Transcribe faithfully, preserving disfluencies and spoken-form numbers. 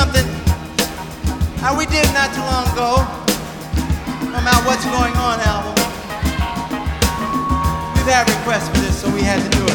something uh, we did not too long ago from our What's Going On album. We've had requests for this, so we had to do it.